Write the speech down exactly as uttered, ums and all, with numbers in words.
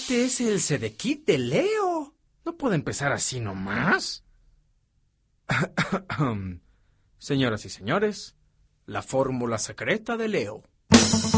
Este es el Sedekit de Leo. No puede empezar así nomás. Señoras y señores, la fórmula secreta de Leo.